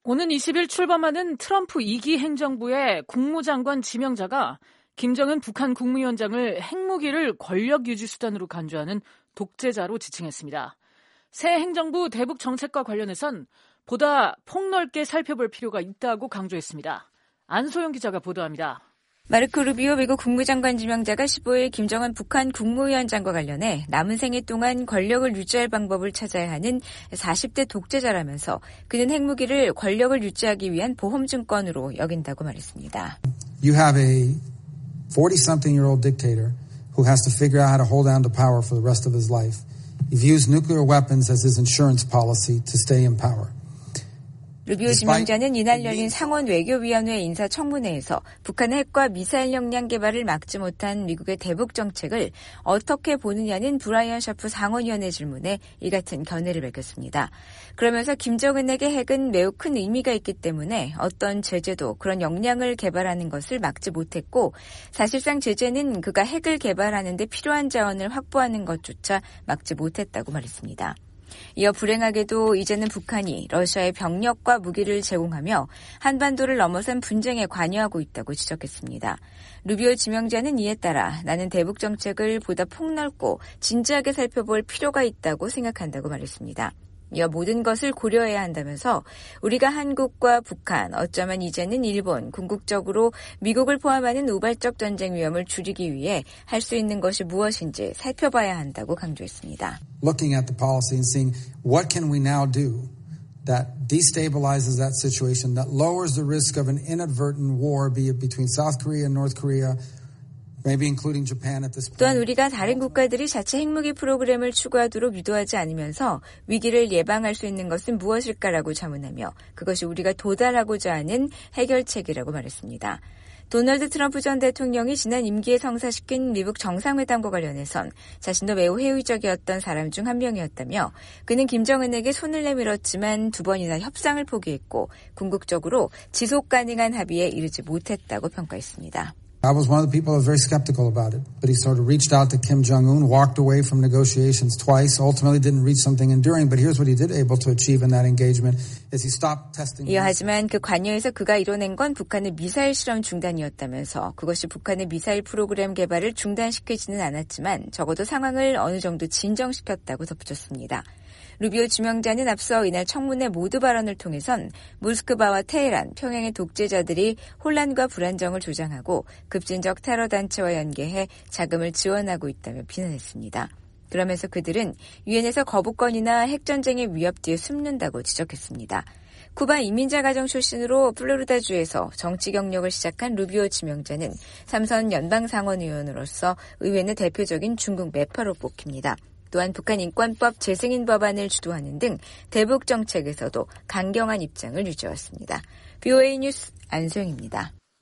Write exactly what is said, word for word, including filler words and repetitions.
오는 이십 일 출범하는 트럼프 이 기 행정부의 국무장관 지명자가 김정은 북한 국무위원장을 핵무기를 권력 유지 수단으로 간주하는 독재자로 지칭했습니다. 새 행정부 대북 정책과 관련해선 보다 폭넓게 살펴볼 필요가 있다고 강조했습니다. 안소영 기자가 보도합니다. 마르코 루비오 미국 국무장관 지명자가 십오 일 김정은 북한 국무위원장과 관련해 남은 생애 동안 권력을 유지할 방법을 찾아야 하는 사십 대 독재자라면서 그는 핵무기를 권력을 유지하기 위한 보험증권으로 여긴다고 말했습니다. You have a forty-something-year-old dictator who has to figure out how to hold on to power for the rest of his life. He views nuclear weapons as his insurance policy to stay in power. 루비오 지명자는 이날 열린 상원 외교위원회 인사청문회에서 북한의 핵과 미사일 역량 개발을 막지 못한 미국의 대북 정책을 어떻게 보느냐는 브라이언 샤프 상원의원의 질문에 이 같은 견해를 밝혔습니다. 그러면서 김정은에게 핵은 매우 큰 의미가 있기 때문에 어떤 제재도 그런 역량을 개발하는 것을 막지 못했고 사실상 제재는 그가 핵을 개발하는 데 필요한 자원을 확보하는 것조차 막지 못했다고 말했습니다. 이어 불행하게도 이제는 북한이 러시아의 병력과 무기를 제공하며 한반도를 넘어선 분쟁에 관여하고 있다고 지적했습니다. 루비오 지명자는 이에 따라 나는 대북 정책을 보다 폭넓고 진지하게 살펴볼 필요가 있다고 생각한다고 말했습니다. 이어 모든 것을 고려해야 한다면서 우리가 한국과 북한, 어쩌면 이제는 일본, 궁극적으로 미국을 포함하는 우발적 전쟁 위험을 줄이기 위해 할 수 있는 것이 무엇인지 살펴봐야 한다고 강조했습니다. Looking at the policy and seeing what can we now do that destabilizes that situation, that lowers the risk of an inadvertent war, be it between South Korea and North Korea, 또한 우리가 다른 국가들이 자체 핵무기 프로그램을 추구하도록 유도하지 않으면서 위기를 예방할 수 있는 것은 무엇일까라고 자문하며 그것이 우리가 도달하고자 하는 해결책이라고 말했습니다. 도널드 트럼프 전 대통령이 지난 임기에 성사시킨 미국 정상회담과 관련해선 자신도 매우 회의적이었던 사람 중 한 명이었다며 그는 김정은에게 손을 내밀었지만 두 번이나 협상을 포기했고 궁극적으로 지속 가능한 합의에 이르지 못했다고 평가했습니다. I was one of the people who was very skeptical about it, but he sort of reached out to Kim Jong-un, walked away from negotiations twice, ultimately didn't reach something enduring, but here's what he did able to achieve in that engagement is he stopped testing. 이어 하지만 그 관여에서 그가 이뤄낸 건 북한의 미사일 실험 중단이었다면서 그것이 북한의 미사일 프로그램 개발을 중단시키지는 않았지만 적어도 상황을 어느 정도 진정시켰다고 덧붙였습니다. 루비오 지명자는 앞서 이날 청문회 모두 발언을 통해선 모스크바와 테헤란, 평양의 독재자들이 혼란과 불안정을 조장하고 급진적 테러 단체와 연계해 자금을 지원하고 있다며 비난했습니다. 그러면서 그들은 유엔에서 거부권이나 핵전쟁의 위협 뒤에 숨는다고 지적했습니다. 쿠바 이민자 가정 출신으로 플로리다주에서 정치 경력을 시작한 루비오 지명자는 삼선 연방상원의원으로서 의회 내 대표적인 중국 매파로 뽑힙니다. 또한 북한 인권법 재승인 법안을 주도하는 등 대북 정책에서도 강경한 입장을 유지해왔습니다. 브이오에이 뉴스 안소영입니다.